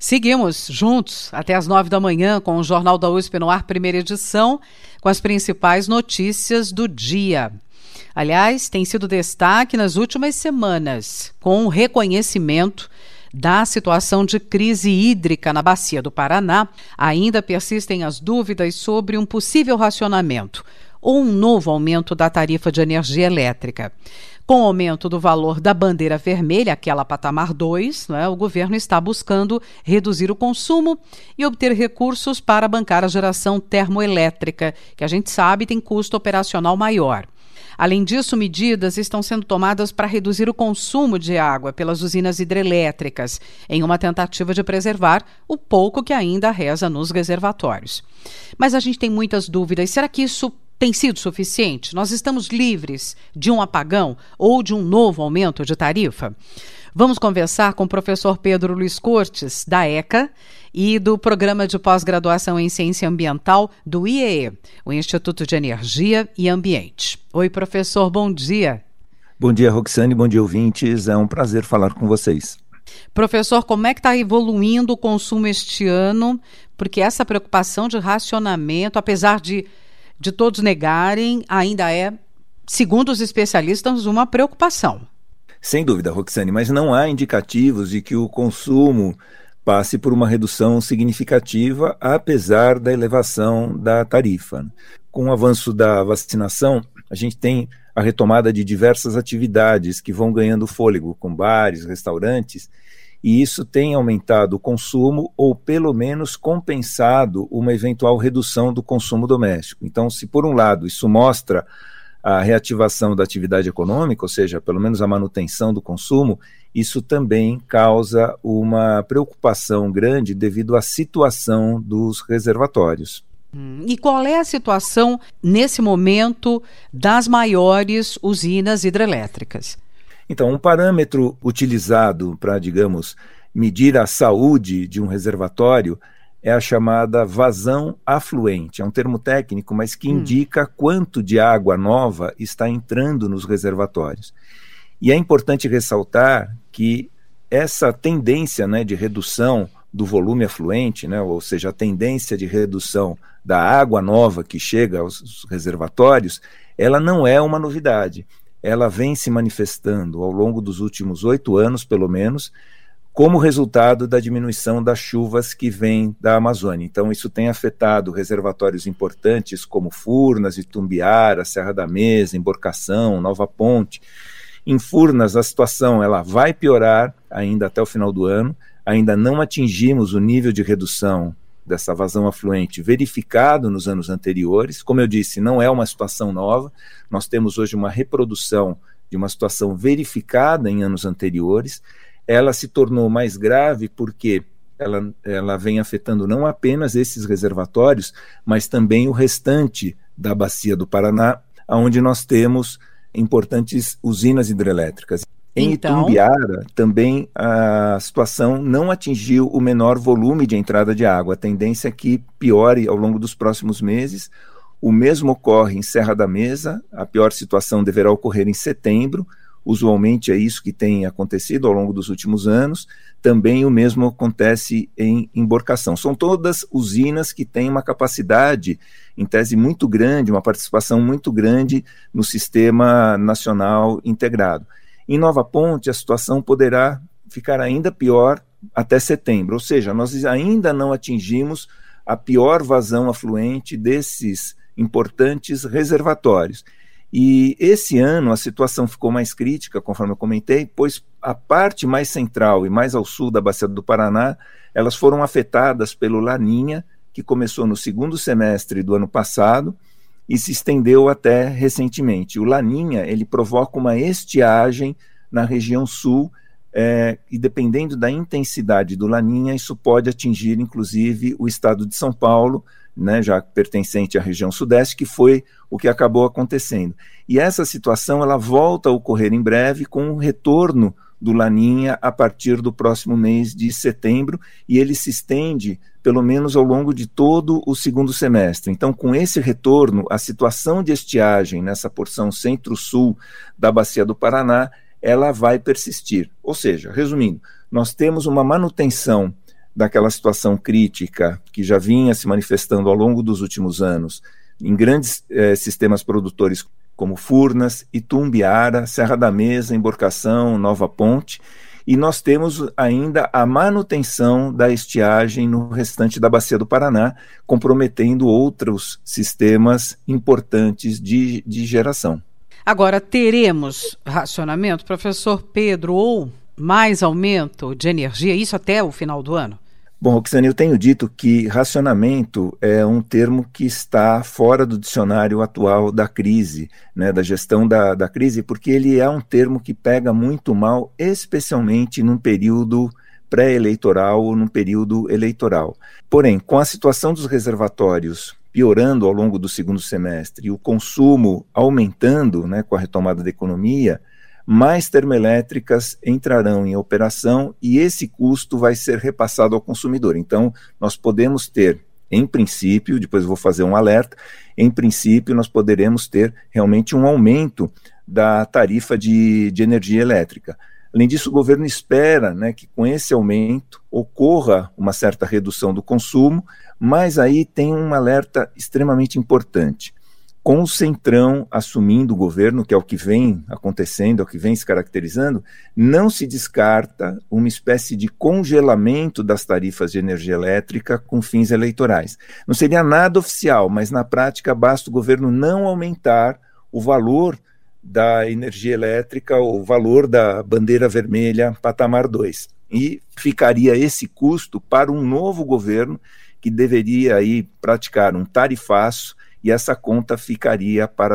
Seguimos juntos até às 9 da manhã com o Jornal da USP no ar, primeira edição, com as principais notícias do dia. Aliás, tem sido destaque nas últimas semanas, com o reconhecimento da situação de crise hídrica na Bacia do Paraná. Ainda persistem as dúvidas sobre um possível racionamento ou um novo aumento da tarifa de energia elétrica. Com o aumento do valor da bandeira vermelha, aquela patamar 2, o governo está buscando reduzir o consumo e obter recursos para bancar a geração termoelétrica, que a gente sabe tem custo operacional maior. Além disso, medidas estão sendo tomadas para reduzir o consumo de água pelas usinas hidrelétricas, em uma tentativa de preservar o pouco que ainda reza nos reservatórios. Mas a gente tem muitas dúvidas. Será que isso tem sido suficiente? Nós estamos livres de um apagão ou de um novo aumento de tarifa? Vamos conversar com o professor Pedro Luiz Cortes, da ECA, e do Programa de Pós-Graduação em Ciência Ambiental do IEE, o Instituto de Energia e Ambiente. Oi, professor, bom dia. Bom dia, Roxane, bom dia, ouvintes. É um prazer falar com vocês. Professor, como é que está evoluindo o consumo este ano? Porque essa preocupação de racionamento, apesar de todos negarem, ainda é, segundo os especialistas, uma preocupação. Sem dúvida, Roxane, mas não há indicativos de que o consumo passe por uma redução significativa, apesar da elevação da tarifa. Com o avanço da vacinação, a gente tem a retomada de diversas atividades que vão ganhando fôlego, com bares, restaurantes, e isso tem aumentado o consumo ou, pelo menos, compensado uma eventual redução do consumo doméstico. Então, se por um lado isso mostra a reativação da atividade econômica, ou seja, pelo menos a manutenção do consumo, isso também causa uma preocupação grande devido à situação dos reservatórios. E qual é a situação, nesse momento, das maiores usinas hidrelétricas? Então, um parâmetro utilizado para, digamos, medir a saúde de um reservatório é a chamada vazão afluente. É um termo técnico, mas que indica quanto de água nova está entrando nos reservatórios. E é importante ressaltar que essa tendência, de redução do volume afluente, ou seja, a tendência de redução da água nova que chega aos reservatórios, ela não é uma novidade. Ela vem se manifestando ao longo dos últimos 8 anos, pelo menos, como resultado da diminuição das chuvas que vêm da Amazônia. Então, isso tem afetado reservatórios importantes como Furnas, Itumbiara, Serra da Mesa, Emborcação, Nova Ponte. Em Furnas, a situação ela vai piorar ainda até o final do ano. Ainda não atingimos o nível de redução dessa vazão afluente verificado nos anos anteriores. Como eu disse, não é uma situação nova. Nós temos hoje uma reprodução de uma situação verificada em anos anteriores. Ela se tornou mais grave porque ela vem afetando não apenas esses reservatórios, mas também o restante da Bacia do Paraná, onde nós temos importantes usinas hidrelétricas. Em Itumbiara, também a situação não atingiu o menor volume de entrada de água. A tendência é que piore ao longo dos próximos meses. O mesmo ocorre em Serra da Mesa. A pior situação deverá ocorrer em setembro. Usualmente é isso que tem acontecido ao longo dos últimos anos. Também o mesmo acontece em Emborcação. São todas usinas que têm uma capacidade, em tese, muito grande, uma participação muito grande no Sistema Nacional Integrado. Em Nova Ponte, a situação poderá ficar ainda pior até setembro, ou seja, nós ainda não atingimos a pior vazão afluente desses importantes reservatórios. E esse ano a situação ficou mais crítica, conforme eu comentei, pois a parte mais central e mais ao sul da Bacia do Paraná, elas foram afetadas pelo Laninha, que começou no segundo semestre do ano passado, e se estendeu até recentemente. O Laninha, ele provoca uma estiagem na região sul, e dependendo da intensidade do Laninha, isso pode atingir, inclusive, o estado de São Paulo, já pertencente à região sudeste, que foi o que acabou acontecendo. E essa situação ela volta a ocorrer em breve com o retorno do Laninha a partir do próximo mês de setembro, e ele se estende pelo menos ao longo de todo o segundo semestre. Então, com esse retorno, a situação de estiagem nessa porção centro-sul da Bacia do Paraná, ela vai persistir. Ou seja, resumindo, nós temos uma manutenção daquela situação crítica que já vinha se manifestando ao longo dos últimos anos em grandes sistemas produtores como Furnas, Itumbiara, Serra da Mesa, Emborcação, Nova Ponte, e nós temos ainda a manutenção da estiagem no restante da Bacia do Paraná, comprometendo outros sistemas importantes de geração. Agora, teremos racionamento, professor Pedro, ou mais aumento de energia, isso até o final do ano? Bom, Roxane, eu tenho dito que racionamento é um termo que está fora do dicionário atual da crise, né, da gestão da crise, porque ele é um termo que pega muito mal, especialmente num período pré-eleitoral ou num período eleitoral. Porém, com a situação dos reservatórios piorando ao longo do segundo semestre e o consumo aumentando, né, com a retomada da economia, mais termoelétricas entrarão em operação e esse custo vai ser repassado ao consumidor. Então, nós podemos ter, em princípio, depois eu vou fazer um alerta, em princípio nós poderemos ter realmente um aumento da tarifa de energia elétrica. Além disso, o governo espera, né, que com esse aumento ocorra uma certa redução do consumo, mas aí tem um alerta extremamente importante. Com o Centrão assumindo o governo, que é o que vem acontecendo, é o que vem se caracterizando, não se descarta uma espécie de congelamento das tarifas de energia elétrica com fins eleitorais. Não seria nada oficial, mas na prática basta o governo não aumentar o valor da energia elétrica, o valor da bandeira vermelha patamar 2. E ficaria esse custo para um novo governo que deveria aí praticar um tarifaço, e essa conta ficaria para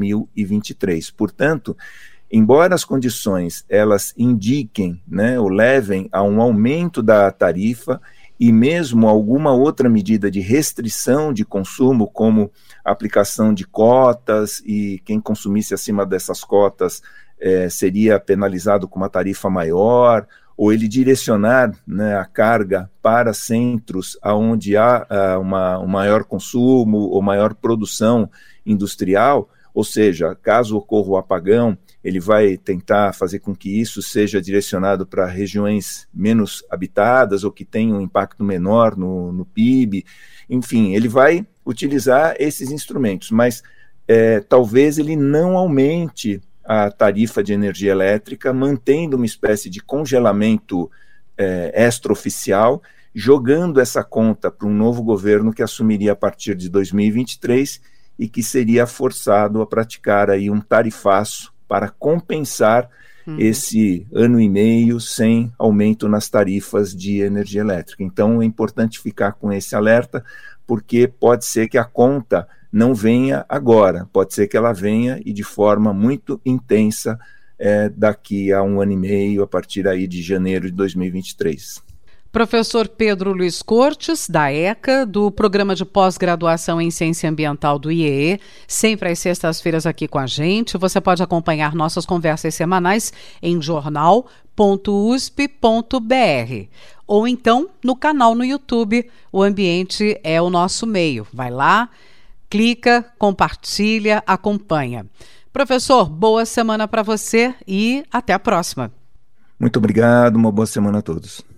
2023. Portanto, embora as condições elas indiquem, né, ou levem a um aumento da tarifa e mesmo alguma outra medida de restrição de consumo, como a aplicação de cotas, e quem consumisse acima dessas cotas seria penalizado com uma tarifa maior, ou ele direcionar, né, a carga para centros onde há um maior consumo ou maior produção industrial, ou seja, caso ocorra o apagão, ele vai tentar fazer com que isso seja direcionado para regiões menos habitadas ou que tenham um impacto menor no PIB, enfim, ele vai utilizar esses instrumentos, mas talvez ele não aumente a tarifa de energia elétrica, mantendo uma espécie de congelamento extraoficial, jogando essa conta para um novo governo que assumiria a partir de 2023 e que seria forçado a praticar aí um tarifaço para compensar esse ano e meio sem aumento nas tarifas de energia elétrica. Então é importante ficar com esse alerta, porque pode ser que a conta não venha agora, pode ser que ela venha e de forma muito intensa daqui a um ano e meio, a partir aí de janeiro de 2023. Professor Pedro Luiz Cortes, da ECA, do Programa de Pós-Graduação em Ciência Ambiental do IEE, sempre às sextas-feiras aqui com a gente. Você pode acompanhar nossas conversas semanais em jornal.usp.br ou então no canal no YouTube. O Ambiente é o nosso meio. Vai lá, clica, compartilha, acompanha. Professor, boa semana para você e até a próxima. Muito obrigado, uma boa semana a todos.